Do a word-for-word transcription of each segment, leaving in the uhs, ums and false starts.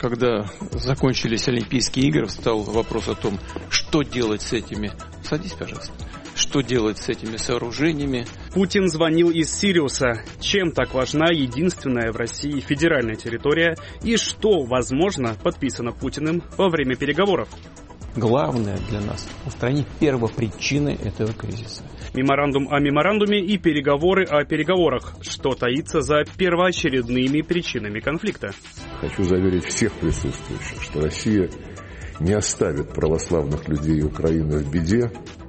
Когда закончились Олимпийские игры, встал вопрос о том, что делать с этими... Садись, пожалуйста. Что делать с этими сооружениями? Путин звонил из Сириуса. Чем так важна единственная в России федеральная территория и что, возможно, подписано Путиным во время переговоров? Главное для нас – устранить первопричины этого кризиса. Меморандум о меморандуме и переговоры о переговорах. Что таится за первоочередными причинами конфликта? Хочу заверить всех присутствующих, что Россия не оставит православных людей Украины в беде.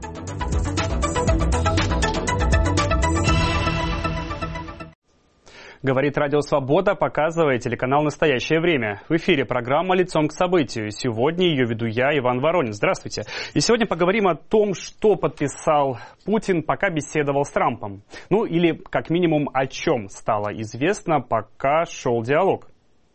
Говорит Радио Свобода, показывает телеканал «Настоящее время». В эфире программа «Лицом к событию». Сегодня ее веду я, Иван Воронин. Здравствуйте. И сегодня поговорим о том, что подписал Путин, пока беседовал с Трампом. Ну, или, как минимум, о чем стало известно, пока шел диалог.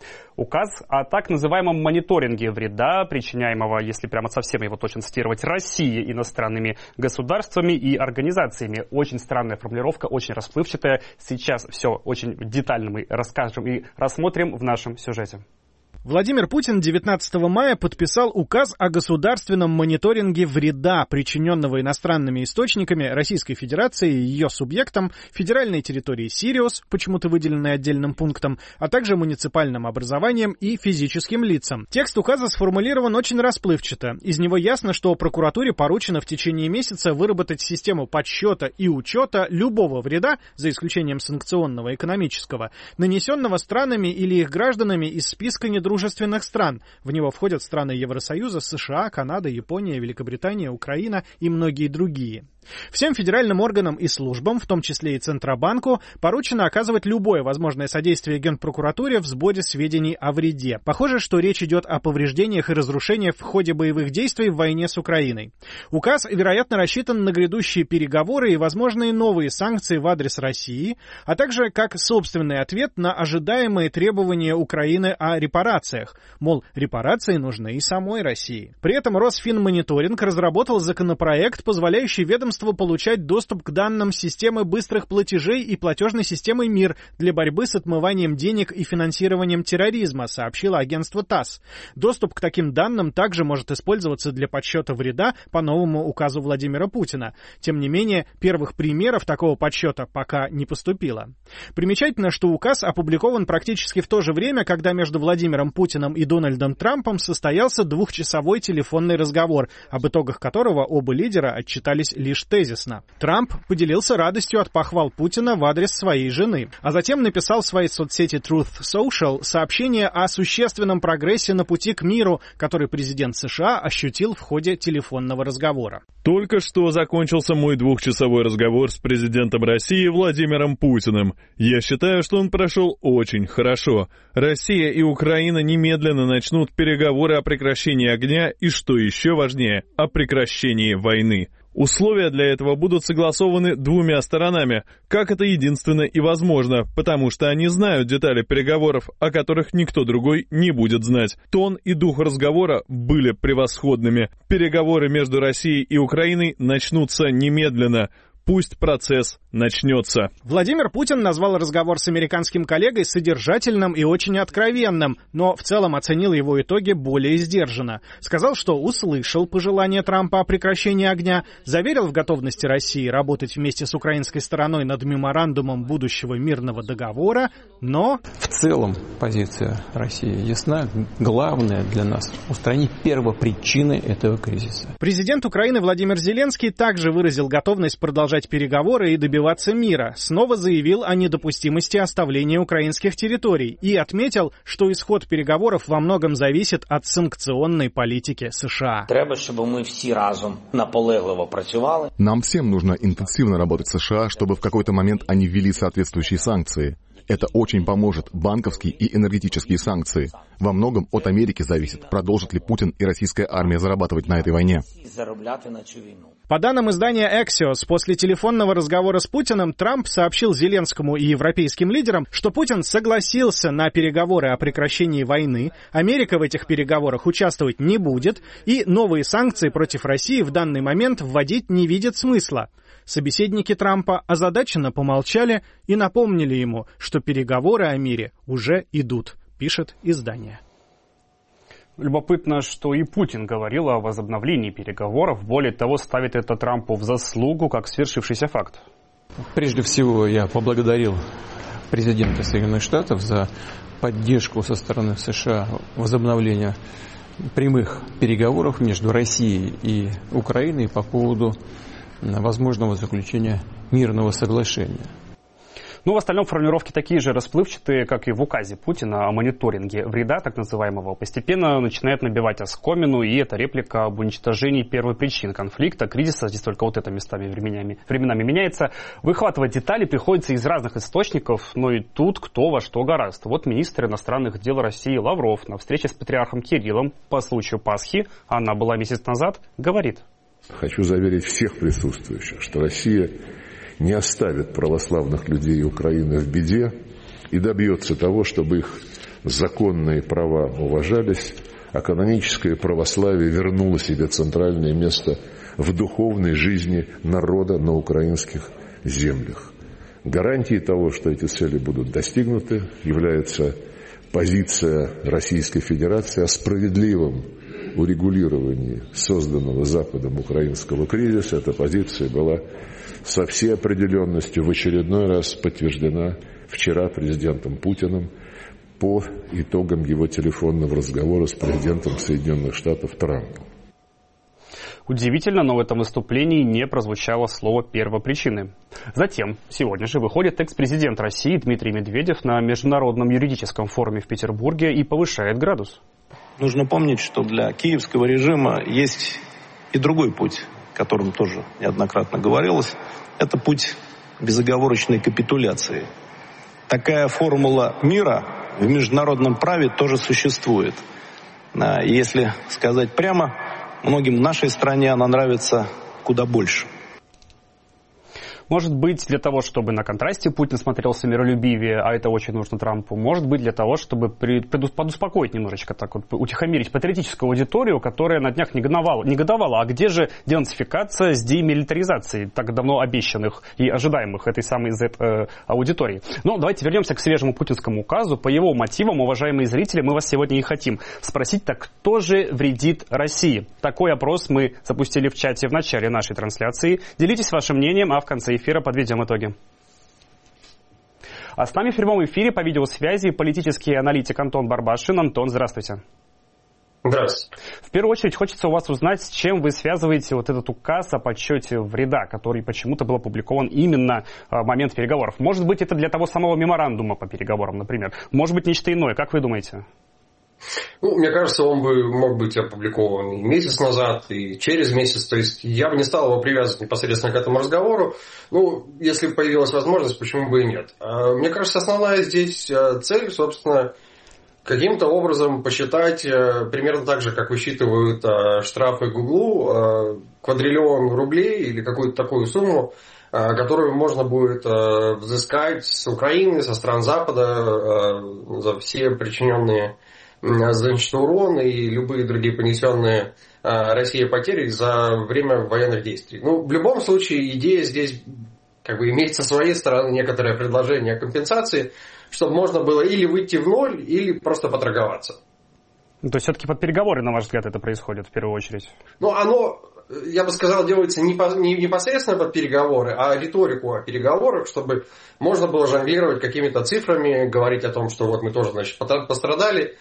Указ о так называемом мониторинге вреда, причиняемого, если прямо совсем его точно цитировать, России иностранными государствами и организациями. Очень странная формулировка, очень расплывчатая. Сейчас все очень детально мы расскажем и рассмотрим в нашем сюжете. Владимир Путин девятнадцатого мая подписал указ о государственном мониторинге вреда, причиненного иностранными источниками Российской Федерации и ее субъектам, федеральной территории Сириус, почему-то выделенной отдельным пунктом, а также муниципальным образованиям и физическим лицам. Текст указа сформулирован очень расплывчато. Из него ясно, что прокуратуре поручено в течение месяца выработать систему подсчета и учета любого вреда, за исключением санкционного экономического, нанесенного странами или их гражданами из списка недружественных дружественных стран. В него входят страны Евросоюза, США, Канада, Япония, Великобритания, Украина и многие другие. Всем федеральным органам и службам, в том числе и Центробанку, поручено оказывать любое возможное содействие Генпрокуратуре в сборе сведений о вреде. Похоже, что речь идет о повреждениях и разрушениях в ходе боевых действий в войне с Украиной. Указ, вероятно, рассчитан на грядущие переговоры и возможные новые санкции в адрес России, а также как собственный ответ на ожидаемые требования Украины о репарациях. Мол, репарации нужны и самой России. При этом Росфинмониторинг разработал законопроект, позволяющий ведомству получать доступ к данным системы быстрых платежей и платежной системы МИР для борьбы с отмыванием денег и финансированием терроризма, сообщило агентство ТАСС. Доступ к таким данным также может использоваться для подсчета вреда по новому указу Владимира Путина. Тем не менее, первых примеров такого подсчета пока не поступило. Примечательно, что указ опубликован практически в то же время, когда между Владимиром Путиным и Дональдом Трампом состоялся двухчасовой телефонный разговор, об итогах которого оба лидера отчитались лишь тезисно. Трамп поделился радостью от похвал Путина в адрес своей жены, а затем написал в своей соцсети Truth Social сообщение о существенном прогрессе на пути к миру, который президент США ощутил в ходе телефонного разговора. Только что закончился мой двухчасовой разговор с президентом России Владимиром Путиным. Я считаю, что он прошел очень хорошо. Россия и Украина немедленно начнут переговоры о прекращении огня и, что еще важнее, о прекращении войны. Условия для этого будут согласованы двумя сторонами, как это единственно и возможно, потому что они знают детали переговоров, о которых никто другой не будет знать. Тон и дух разговора были превосходными. Переговоры между Россией и Украиной начнутся немедленно. Пусть процесс начнется. Владимир Путин назвал разговор с американским коллегой содержательным и очень откровенным, но в целом оценил его итоги более сдержанно. Сказал, что услышал пожелание Трампа о прекращении огня, заверил в готовности России работать вместе с украинской стороной над меморандумом будущего мирного договора, но... В целом позиция России ясна. Главное для нас – устранить первопричины этого кризиса. Президент Украины Владимир Зеленский также выразил готовность продолжать переговоры и добиваться мира, снова заявил о недопустимости оставления украинских территорий и отметил, что исход переговоров во многом зависит от санкционной политики США. Треба, чтобы мы все разом наполегливо працювали. Нам всем нужно интенсивно работать в США, чтобы в какой-то момент они ввели соответствующие санкции. Это очень поможет. Банковские и энергетические санкции. Во многом от Америки зависит, продолжит ли Путин и российская армия зарабатывать на этой войне. По данным издания Axios, после телефонного разговора с Путиным Трамп сообщил Зеленскому и европейским лидерам, что Путин согласился на переговоры о прекращении войны, Америка в этих переговорах участвовать не будет, и новые санкции против России в данный момент вводить не видит смысла. Собеседники Трампа озадаченно помолчали и напомнили ему, что переговоры о мире уже идут, пишет издание. Любопытно, что и Путин говорил о возобновлении переговоров. Более того, ставит это Трампу в заслугу как свершившийся факт. Прежде всего, я поблагодарил президента Соединенных Штатов за поддержку со стороны США возобновления прямых переговоров между Россией и Украиной по поводу возможного заключения мирного соглашения. Ну, в остальном формулировки такие же расплывчатые, как и в указе Путина о мониторинге вреда, так называемого, постепенно начинает набивать оскомину, и это реплика об уничтожении первопричин конфликта, кризиса, здесь только вот это местами временами, временами меняется. Выхватывать детали приходится из разных источников, но и тут кто во что гораст. Вот министр иностранных дел России Лавров на встрече с патриархом Кириллом по случаю Пасхи, она была месяц назад, говорит. Хочу заверить всех присутствующих, что Россия не оставит православных людей Украины в беде и добьется того, чтобы их законные права уважались, а каноническое православие вернуло себе центральное место в духовной жизни народа на украинских землях. Гарантией того, что эти цели будут достигнуты, является позиция Российской Федерации о справедливом урегулировании созданного Западом украинского кризиса. Эта позиция была со всей определенностью в очередной раз подтверждена вчера президентом Путиным по итогам его телефонного разговора с президентом Соединенных Штатов Трампом. Удивительно, но в этом выступлении не прозвучало слово первопричины. Затем, сегодня же выходит экс-президент России Дмитрий Медведев на Международном юридическом форуме в Петербурге и повышает градус. Нужно помнить, что для киевского режима есть и другой путь, о котором тоже неоднократно говорилось. Это путь безоговорочной капитуляции. Такая формула мира в международном праве тоже существует. Если сказать прямо, многим в нашей стране она нравится куда больше. Может быть, для того, чтобы на контрасте Путин смотрелся миролюбивее, а это очень нужно Трампу. Может быть, для того, чтобы подуспокоить немножечко, так вот, утихомирить патриотическую аудиторию, которая на днях негодовала. негодовала. А где же денацификация с демилитаризацией, так давно обещанных и ожидаемых этой самой Z-аудитории? Но давайте вернемся к свежему путинскому указу. По его мотивам, уважаемые зрители, мы вас сегодня и хотим спросить, так кто же вредит России? Такой опрос мы запустили в чате в начале нашей трансляции. Делитесь вашим мнением, а в конце эфира подведем итоги. А с нами в прямом эфире по видеосвязи политический аналитик Антон Барбашин. Антон, здравствуйте. Здравствуйте. В первую очередь хочется у вас узнать, с чем вы связываете вот этот указ о подсчете вреда, который почему-то был опубликован именно в момент переговоров. Может быть, это для того самого меморандума по переговорам, например. Может быть, нечто иное. Как вы думаете? Ну, мне кажется, он бы мог быть опубликован и месяц назад, и через месяц. То есть я бы не стал его привязывать непосредственно к этому разговору. Ну, если бы появилась возможность, почему бы и нет. Мне кажется, основная здесь цель, собственно, каким-то образом посчитать примерно так же, как высчитывают штрафы Гуглу, квадриллион рублей или какую-то такую сумму, которую можно будет взыскать с Украины, со стран Запада за все причиненные, значит, урон и любые другие понесенные Россией потери за время военных действий. Ну, в любом случае, идея здесь как бы имеет со своей стороны некоторое предложение о компенсации, чтобы можно было или выйти в ноль, или просто поторговаться. То есть все-таки под переговоры, на ваш взгляд, это происходит в первую очередь? Ну, оно, я бы сказал, делается не, по, не непосредственно под переговоры, а риторику о переговорах, чтобы можно было жонглировать какими-то цифрами, говорить о том, что вот мы тоже, значит, пострадали.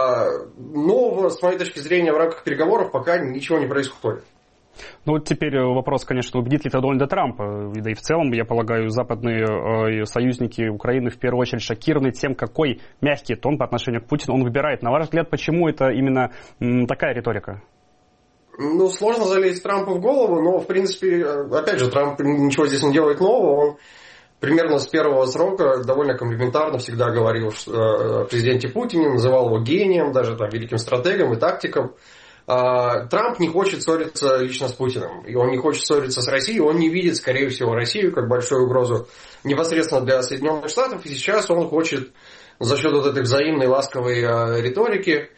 Но, с моей точки зрения, в рамках переговоров пока ничего не происходит. Ну вот теперь вопрос, конечно, убедит ли это Дональда Трампа. Да и в целом, я полагаю, западные э, союзники Украины в первую очередь шокированы тем, какой мягкий тон по отношению к Путину он выбирает. На ваш взгляд, почему это именно м, такая риторика? Ну, сложно залезть Трампу в голову, но, в принципе, опять же, Трамп ничего здесь не делает нового. Он примерно с первого срока довольно комплиментарно всегда говорил о президенте Путине, называл его гением, даже там, великим стратегом и тактиком. Трамп не хочет ссориться лично с Путиным, и он не хочет ссориться с Россией, он не видит, скорее всего, Россию как большую угрозу непосредственно для Соединенных Штатов, и сейчас он хочет за счет вот этой взаимной ласковой риторики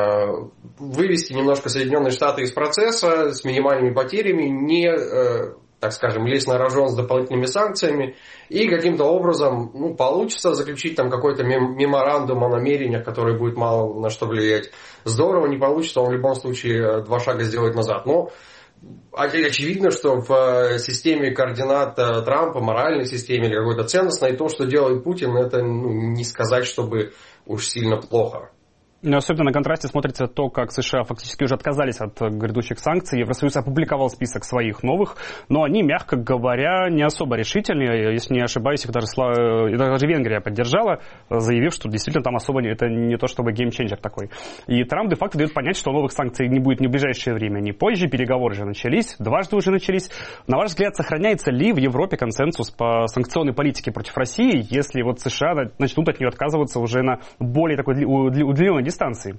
вывести немножко Соединенные Штаты из процесса с минимальными потерями, не так скажем, лезть на рожон с дополнительными санкциями, и каким-то образом ну, получится заключить там какой-то меморандум о намерениях, который будет мало на что влиять. Здорово, не получится, он в любом случае два шага сделает назад. Но очевидно, что в системе координат Трампа, моральной системе или какой-то ценностной, то, что делает Путин, это ну, не сказать, чтобы уж сильно плохо. Но особенно на контрасте смотрится то, как США фактически уже отказались от грядущих санкций. Евросоюз опубликовал список своих новых, но они, мягко говоря, не особо решительные. Если не ошибаюсь, их даже, даже Венгрия поддержала, заявив, что действительно там особо не, это не то чтобы геймченджер такой. И Трамп де-факто дает понять, что новых санкций не будет ни в ближайшее время, ни позже. Переговоры же начались, дважды уже начались. На ваш взгляд, сохраняется ли в Европе консенсус по санкционной политике против России, если вот США начнут от нее отказываться уже на более такой удлиненной дистанции? Станции.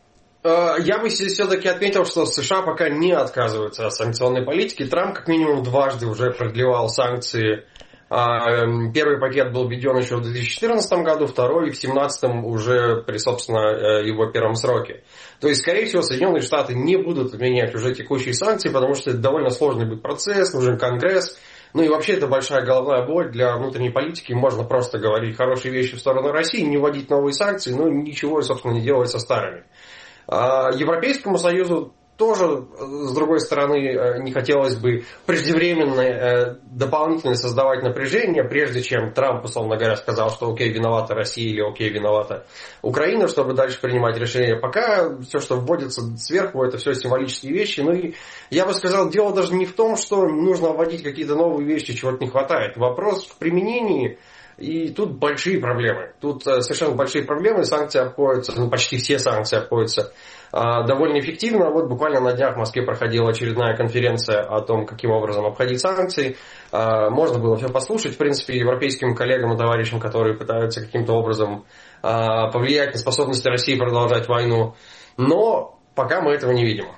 Я бы все-таки отметил, что США пока не отказываются от санкционной политики. Трамп как минимум дважды уже продлевал санкции. Первый пакет был введен еще в две тысячи четырнадцатом году, второй в две тысячи семнадцатом уже при, собственно, его первом сроке. То есть, скорее всего, Соединенные Штаты не будут отменять уже текущие санкции, потому что это довольно сложный будет процесс, нужен Конгресс. Ну и вообще это большая головная боль для внутренней политики. Можно просто говорить хорошие вещи в сторону России, не вводить новые санкции, но ничего, собственно, не делать со старыми. Европейскому Союзу тоже, с другой стороны, не хотелось бы преждевременно дополнительно создавать напряжение, прежде чем Трамп, условно говоря, сказал, что окей, виновата Россия или окей, виновата Украина, чтобы дальше принимать решения. Пока все, что вводится сверху, это все символические вещи. Ну и я бы сказал, дело даже не в том, что нужно вводить какие-то новые вещи, чего-то не хватает. Вопрос в применении. И тут большие проблемы. Тут совершенно большие проблемы. Санкции обходятся, ну почти все санкции обходятся а, довольно эффективно. Вот буквально на днях в Москве проходила очередная конференция о том, каким образом обходить санкции. А, можно было все послушать. В принципе, европейским коллегам и товарищам, которые пытаются каким-то образом а, повлиять на способность России продолжать войну. Но пока мы этого не видим.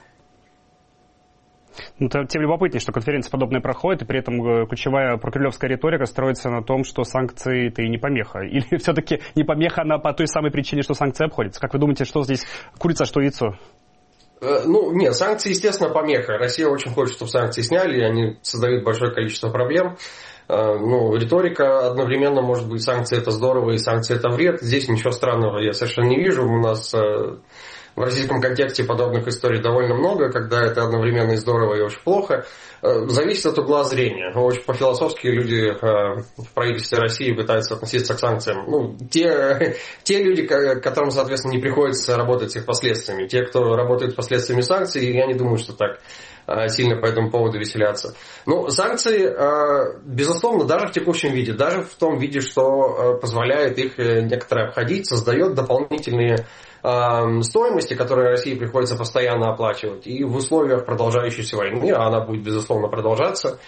Ну, тем любопытнее, что конференция подобная проходит, и при этом ключевая прокремлевская риторика строится на том, что санкции – это и не помеха. Или все-таки не помеха, она по той самой причине, что санкции обходятся. Как вы думаете, что здесь курица, что яйцо? Ну, нет, санкции, естественно, помеха. Россия очень хочет, чтобы санкции сняли, и они создают большое количество проблем. Ну, риторика одновременно может быть, санкции – это здорово, и санкции – это вред. Здесь ничего странного я совершенно не вижу. У нас в российском контексте подобных историй довольно много, когда это одновременно и здорово, и очень плохо. Зависит от угла зрения. Очень по-философски люди в правительстве России пытаются относиться к санкциям. Ну, те, те люди, которым, соответственно, не приходится работать с их последствиями. Те, кто работает с последствиями санкций, я не думаю, что так сильно по этому поводу веселятся. Ну, санкции, безусловно, даже в текущем виде, даже в том виде, что позволяет их некоторые обходить, создает дополнительные стоимости, которые России приходится постоянно оплачивать. И в условиях продолжающейся войны, а она будет, безусловно, продолжаться,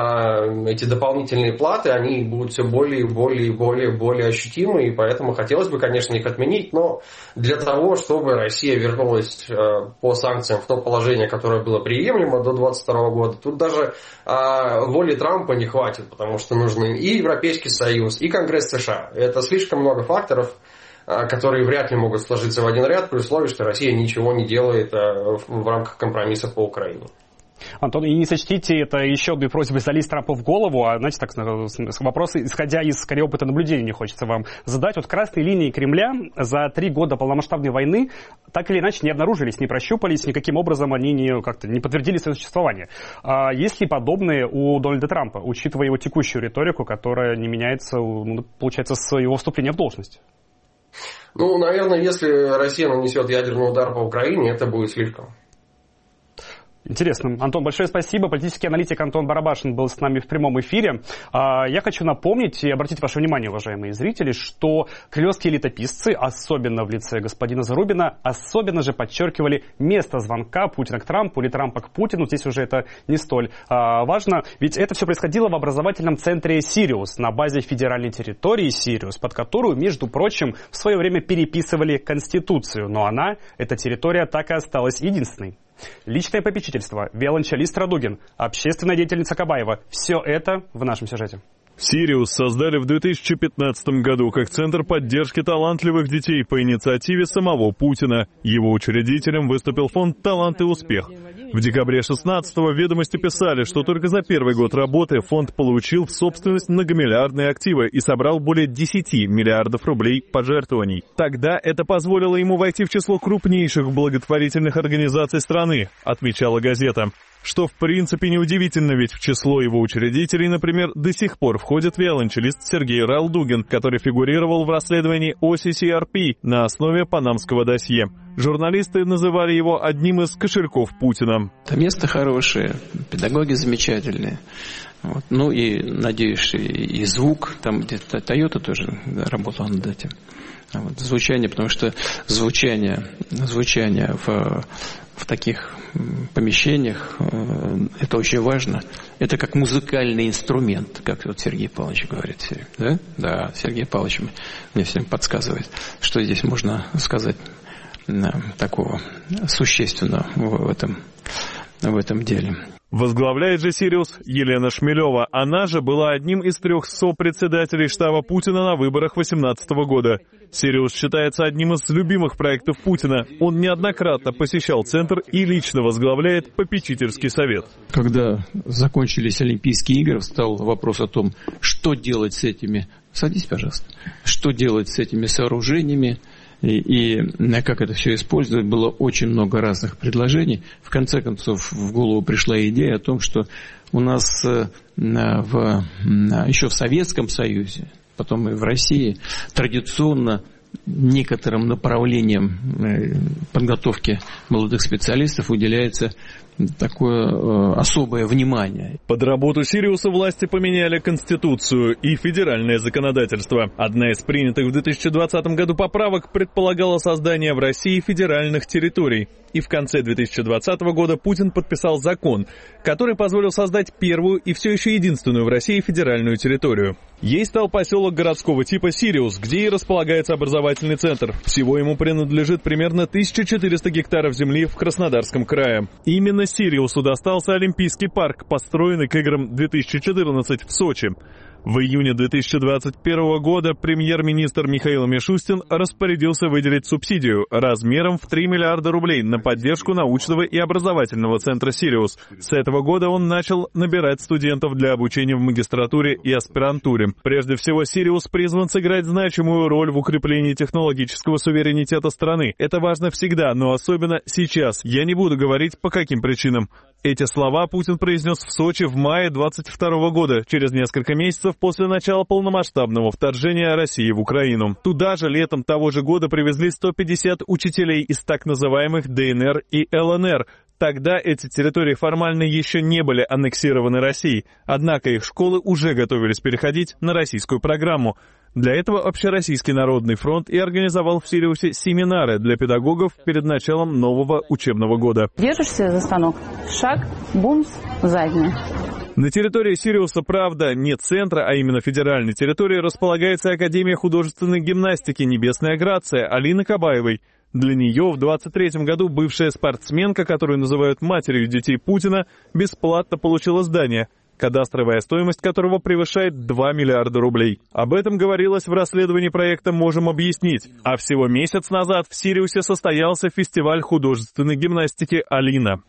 эти дополнительные платы, они будут все более и более и более, более ощутимы, и поэтому хотелось бы, конечно, их отменить, но для того, чтобы Россия вернулась по санкциям в то положение, которое было приемлемо до двадцать второго года, тут даже воли Трампа не хватит, потому что нужны и Европейский Союз, и Конгресс США. Это слишком много факторов, которые вряд ли могут сложиться в один ряд, при условии, что Россия ничего не делает в рамках компромисса по Украине. Антон, и не сочтите это еще одной просьбой залезть Трампу в голову, а, знаете, так, вопросы, исходя из, скорее, опыта наблюдения, не хочется вам задать. Вот красные линии Кремля за три года полномасштабной войны так или иначе не обнаружились, не прощупались, никаким образом они не, как-то не подтвердили свое существование. А есть ли подобные у Дональда Трампа, учитывая его текущую риторику, которая не меняется, ну, получается, с его вступления в должность? Ну, наверное, если Россия нанесет ядерный удар по Украине, это будет слишком. Интересно. Антон, большое спасибо. Политический аналитик Антон Барабашин был с нами в прямом эфире. Я хочу напомнить и обратить ваше внимание, уважаемые зрители, что кремлевские летописцы, особенно в лице господина Зарубина, особенно же подчеркивали место звонка Путина к Трампу или Трампа к Путину. Здесь уже это не столь важно. Ведь это все происходило в образовательном центре «Сириус» на базе федеральной территории «Сириус», под которую, между прочим, в свое время переписывали Конституцию. Но она, эта территория, так и осталась единственной. Личное попечительство, виолончелист Радугин, общественная деятельница Кабаева. Все это в нашем сюжете. «Сириус» создали в две тысячи пятнадцатом году как центр поддержки талантливых детей по инициативе самого Путина. Его учредителем выступил фонд «Талант и успех». В декабре шестнадцатого «Ведомости» писали, что только за первый год работы фонд получил в собственность многомиллиардные активы и собрал более десяти миллиардов рублей пожертвований. Тогда это позволило ему войти в число крупнейших благотворительных организаций страны, отмечала газета. Что в принципе неудивительно, ведь в число его учредителей, например, до сих пор входит виолончелист Сергей Ралдугин, который фигурировал в расследовании о си си ар пи на основе панамского досье. Журналисты называли его одним из кошельков Путина. Это место хорошее, педагоги замечательные. Вот. Ну и, надеюсь, и звук, там где-то Toyota тоже работала над этим. Вот. Звучание, потому что звучание, звучание в, в таких помещениях, это очень важно. Это как музыкальный инструмент, как вот Сергей Павлович говорит. Да, да, Сергей Павлович мне всем подсказывает, что здесь можно сказать такого существенного в этом, в этом деле. Возглавляет же «Сириус» Елена Шмелева. Она же была одним из трех сопредседателей штаба Путина на выборах две тысячи восемнадцатого года. «Сириус» считается одним из любимых проектов Путина. Он неоднократно посещал центр и лично возглавляет попечительский совет. Когда закончились Олимпийские игры, встал вопрос о том, что делать с этими... Садись, пожалуйста. Что делать с этими сооружениями? И, и как это все использовать, было очень много разных предложений. В конце концов, в голову пришла идея о том, что у нас в, еще в Советском Союзе, потом и в России, традиционно некоторым направлениям подготовки молодых специалистов уделяется такое э, особое внимание. Под работу «Сириуса» власти поменяли Конституцию и федеральное законодательство. Одна из принятых в две тысячи двадцатом году поправок предполагала создание в России федеральных территорий. И в конце две тысячи двадцатого года Путин подписал закон, который позволил создать первую и все еще единственную в России федеральную территорию. Ей стал поселок городского типа «Сириус», где и располагается образовательный центр. Всего ему принадлежит примерно тысяча четыреста гектаров земли в Краснодарском крае. Именно «Сириусу» достался Олимпийский парк, построенный к играм две тысячи четырнадцать в Сочи. В июне две тысячи двадцать первого года премьер-министр Михаил Мишустин распорядился выделить субсидию размером в три миллиарда рублей на поддержку научного и образовательного центра «Сириус». С этого года он начал набирать студентов для обучения в магистратуре и аспирантуре. Прежде всего, «Сириус» призван сыграть значимую роль в укреплении технологического суверенитета страны. Это важно всегда, но особенно сейчас. Я не буду говорить, по каким причинам. Эти слова Путин произнес в Сочи в мае двадцать второго года, через несколько месяцев после начала полномасштабного вторжения России в Украину. Туда же летом того же года привезли сто пятьдесят учителей из так называемых дэ эн эр и эл эн эр. Тогда эти территории формально еще не были аннексированы Россией, однако их школы уже готовились переходить на российскую программу. Для этого Общероссийский народный фронт и организовал в «Сириусе» семинары для педагогов перед началом нового учебного года. Держишься за станок? Шаг, бумс, задний. На территории «Сириуса», правда, не центра, а именно федеральной территории, располагается Академия художественной гимнастики «Небесная Грация» Алины Кабаевой. Для нее в двадцать третьем году бывшая спортсменка, которую называют матерью детей Путина, бесплатно получила здание, кадастровая стоимость которого превышает два миллиарда рублей. Об этом говорилось в расследовании проекта «Можем объяснить». А всего месяц назад в «Сириусе» состоялся фестиваль художественной гимнастики «Алина».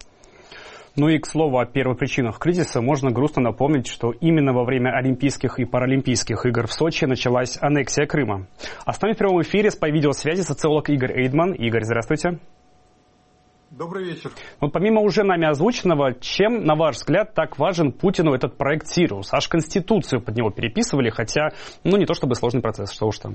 Ну и, к слову, о первопричинах кризиса можно грустно напомнить, что именно во время Олимпийских и Паралимпийских игр в Сочи началась аннексия Крыма. А с нами в прямом эфире по видеосвязи социолог Игорь Эйдман. Игорь, здравствуйте. Добрый вечер. Вот помимо уже нами озвученного, чем, на ваш взгляд, так важен Путину этот проект «Сириус»? Аж Конституцию под него переписывали, хотя, ну, не то чтобы сложный процесс, что уж там.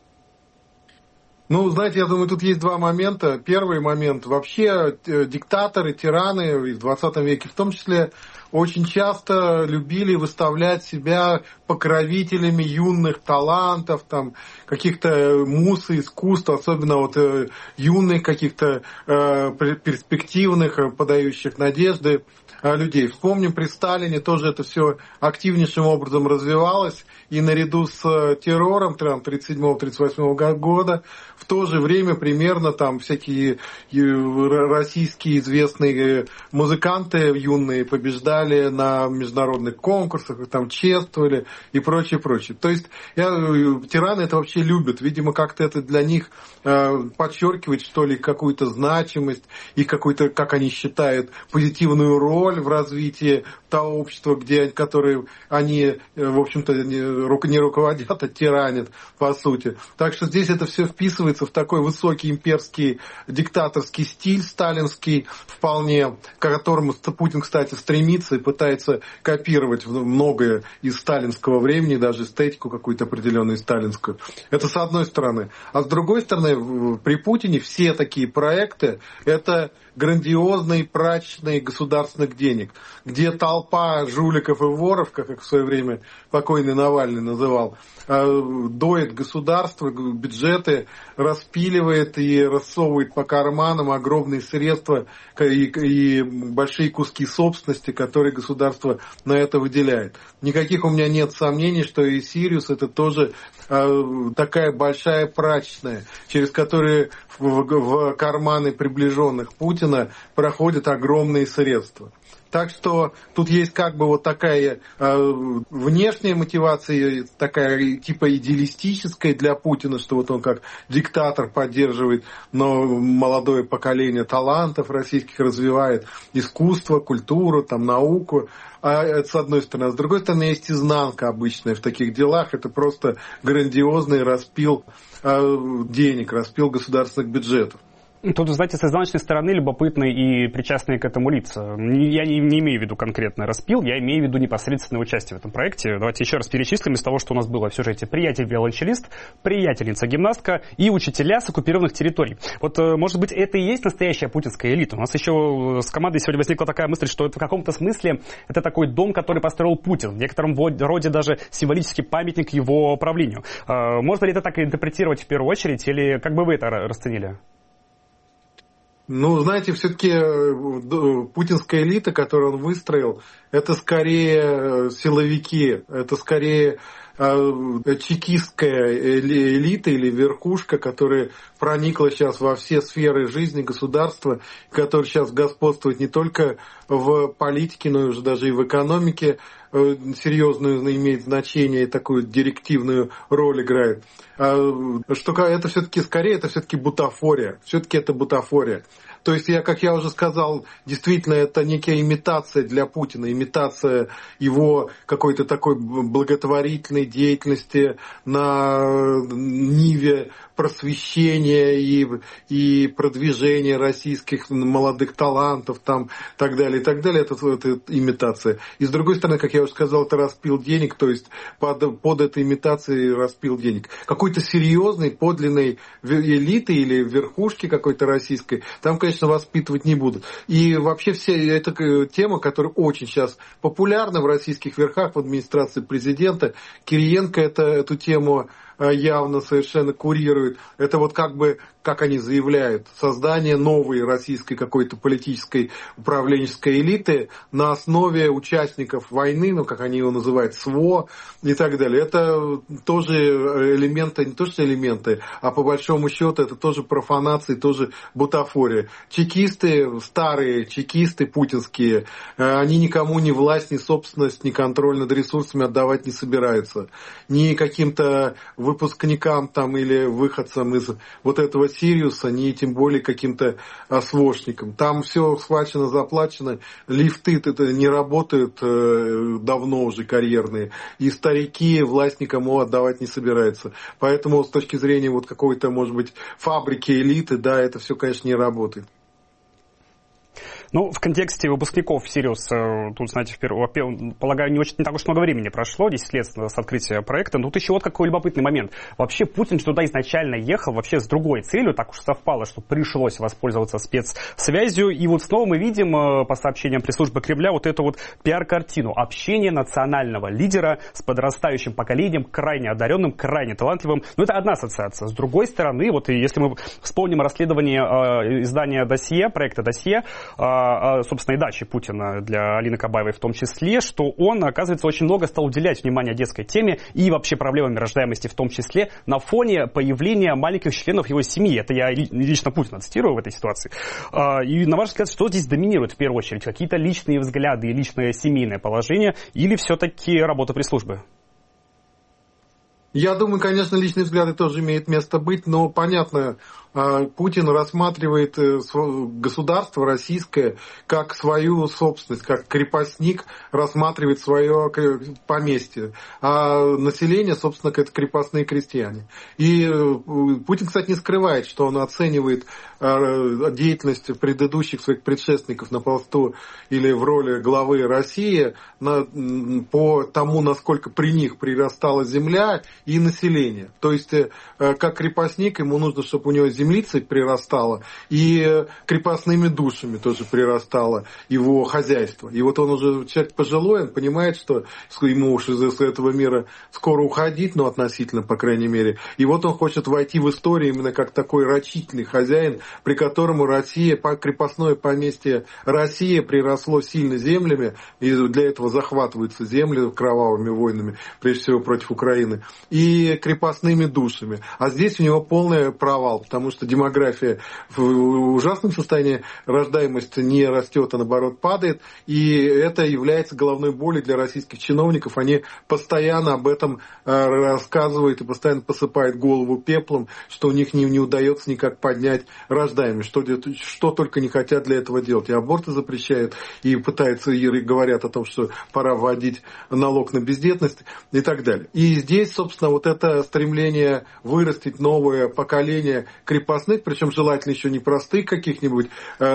Ну, знаете, я думаю, тут есть два момента. Первый момент. Вообще диктаторы, тираны, и в двадцатом веке в том числе, очень часто любили выставлять себя покровителями юных талантов, там, каких-то муз и искусств, особенно вот э, юных, каких-то э, перспективных, подающих надежды э, людей. Вспомним, при Сталине тоже это все активнейшим образом развивалось, и наряду с э, террором тридцать седьмого — тридцать восьмого года в то же время примерно там всякие российские известные музыканты юные побеждали побеждали на международных конкурсах, их там чествовали и прочее, прочее. То есть я, тираны это вообще любят. Видимо, как-то это для них э, подчеркивает, что ли, какую-то значимость и какую-то, как они считают, позитивную роль в развитии того общества, где, которые они, в общем-то, не руководят, а тиранят, по сути. Так что здесь это все вписывается в такой высокий имперский диктаторский стиль сталинский, вполне, к которому Путин, кстати, стремится и пытается копировать многое из сталинского времени, даже эстетику какую-то определенную сталинскую. Это с одной стороны. А с другой стороны, при Путине все такие проекты – это грандиозные, прачечные государственных денег, где толпа жуликов и воров, как их в свое время покойный Навальный называл, доит государство, бюджеты, распиливает и рассовывает по карманам огромные средства и, и большие куски собственности, которые государство на это выделяет. Никаких у меня нет сомнений, что и Сириус это тоже э, такая большая прачечная, через которую в, в карманы приближенных Путина проходят огромные средства. Так что тут есть как бы вот такая э, внешняя мотивация, такая типа идеалистическая для Путина, что вот он как диктатор поддерживает, но молодое поколение талантов российских развивает искусство, культуру, там, науку. А это с одной стороны. А с другой стороны, есть изнанка обычная в таких делах. Это просто грандиозный распил э, денег, распил государственных бюджетов. Тут, знаете, с изнаночной стороны любопытные и причастные к этому лица. Я не, не имею в виду конкретно распил, я имею в виду непосредственное участие в этом проекте. Давайте еще раз перечислим из того, что у нас было в сюжете. Приятель-виолончелист, приятельница-гимнастка и учителя с оккупированных территорий. Вот, может быть, это и есть настоящая путинская элита. У нас еще с командой сегодня возникла такая мысль, что это в каком-то смысле это такой дом, который построил Путин. В некотором роде даже символический памятник его правлению. Можно ли это так интерпретировать в первую очередь, или как бы вы это расценили? Ну, знаете, все-таки путинская элита, которую он выстроил, это скорее силовики, это скорее чекистская элита или верхушка, которая проникла сейчас во все сферы жизни государства, которая сейчас господствует не только в политике, но и уже даже и в экономике, серьезную имеет значение и такую директивную роль играет. Что это все-таки скорее, это все-таки бутафория. Все-таки это бутафория. То есть, я, как я уже сказал, действительно, это некая имитация для Путина, имитация его какой-то такой благотворительной деятельности на ниве просвещения и, и продвижения российских молодых талантов, там, так далее, и так далее. Это, это имитация. И с другой стороны, как я уже сказал, это распил денег, то есть под, под этой имитацией распил денег. Какой-то серьезной, подлинной элиты или верхушки какой-то российской, там, конечно, воспитывать не будут. И вообще вся эта тема, которая очень сейчас популярна в российских верхах, в администрации президента, Кириенко это, эту тему явно совершенно курирует. Это вот как бы, как они заявляют, создание новой российской какой-то политической управленческой элиты на основе участников войны, ну, как они его называют, СВО и так далее. Это тоже элементы, не то что элементы, а по большому счету это тоже профанация, тоже бутафория. Чекисты, старые чекисты путинские, они никому ни власть, ни собственность, ни контроль над ресурсами отдавать не собираются. Ни каким-то выпускникам там или выходцам из вот этого Сириуса, ни тем более каким-то СВОшникам. Там все схвачено, заплачено, лифты не работают э, давно уже карьерные, и старики власть никому отдавать не собираются. Поэтому с точки зрения вот какой-то, может быть, фабрики элиты, да, это все, конечно, не работает. Ну, в контексте выпускников Сириус, тут, знаете, впервые, полагаю, не очень не так уж много времени прошло, десять лет с открытия проекта. Но тут еще вот какой любопытный момент. Вообще Путин туда изначально ехал вообще с другой целью, так уж совпало, что пришлось воспользоваться спецсвязью. И вот снова мы видим, по сообщениям пресс-службы Кремля, вот эту вот пиар-картину. Общение национального лидера с подрастающим поколением, крайне одаренным, крайне талантливым. Но это одна ассоциация. С другой стороны, вот если мы вспомним расследование э, издания «Досье», проекта «Досье», э, по собственной даче Путина для Алины Кабаевой в том числе, что он, оказывается, очень много стал уделять внимания детской теме и вообще проблемам рождаемости в том числе на фоне появления маленьких членов его семьи. Это я лично Путина цитирую в этой ситуации. И на ваш взгляд, что здесь доминирует в первую очередь? Какие-то личные взгляды и личное семейное положение или все-таки работа пресс-службы? Я думаю, конечно, личные взгляды тоже имеют место быть, но понятно, Путин рассматривает государство российское как свою собственность, как крепостник рассматривает свое поместье, а население, собственно, это крепостные крестьяне. И Путин, кстати, не скрывает, что он оценивает деятельность предыдущих своих предшественников на посту или в роли главы России на, по тому, насколько при них прирастала земля и население. То есть, как крепостник, ему нужно, чтобы у него землицей прирастало, и крепостными душами тоже прирастало его хозяйство. И вот он уже человек пожилой, он понимает, что ему уж из этого мира скоро уходить, но относительно, по крайней мере. И вот он хочет войти в историю именно как такой рачительный хозяин, при которому Россия, крепостное поместье России приросло сильно землями, и для этого захватываются земли кровавыми войнами, прежде всего против Украины, и крепостными душами. А здесь у него полный провал, потому что демография в ужасном состоянии, рождаемость не растет, а наоборот падает, и это является головной болью для российских чиновников. Они постоянно об этом рассказывают и постоянно посыпают голову пеплом, что у них не, не удается никак поднять рождаемость, что, что только не хотят для этого делать. И аборты запрещают, и пытаются, и говорят о том, что пора вводить налог на бездетность и так далее. И здесь, собственно, вот это стремление вырастить новое поколение крепостных, причем желательно еще не простых каких-нибудь э,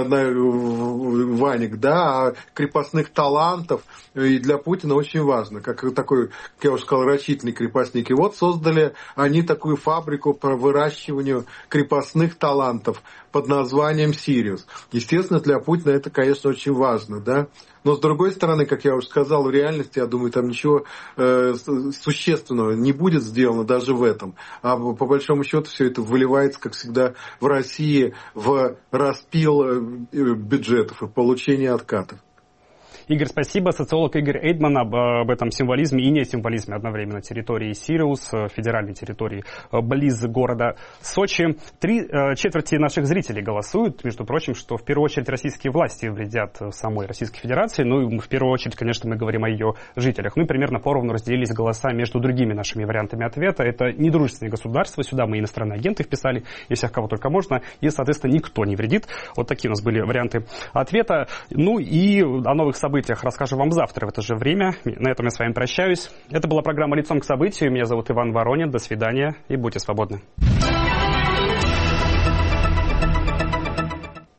ванек, да, а крепостных талантов, и для Путина очень важно, как такой, как я уже сказал, рачительный крепостник. И вот создали они такую фабрику по выращиванию крепостных талантов под названием «Сириус». Естественно, для Путина это, конечно, очень важно, да. Но, с другой стороны, как я уже сказал, в реальности, я думаю, там ничего э, существенного не будет сделано даже в этом. А по большому счету все это выливается, как всегда, в России в распил бюджетов и получение откатов. Игорь, спасибо. Социолог Игорь Эйдман об, об этом символизме и несимволизме одновременно территории Сириус, федеральной территории близ города Сочи. Три э, четверти наших зрителей голосуют, между прочим, что в первую очередь российские власти вредят самой Российской Федерации. Ну и в первую очередь, конечно, мы говорим о ее жителях. Ну и примерно поровну разделились голоса между другими нашими вариантами ответа. Это недружественные государства, сюда мы иностранные агенты вписали, и всех, кого только можно, и, соответственно, никто не вредит. Вот такие у нас были варианты ответа. Ну и о новых событиях расскажу вам завтра в это же время. На этом я с вами прощаюсь. Это была программа «Лицом к событию». Меня зовут Иван Воронин. До свидания и будьте свободны.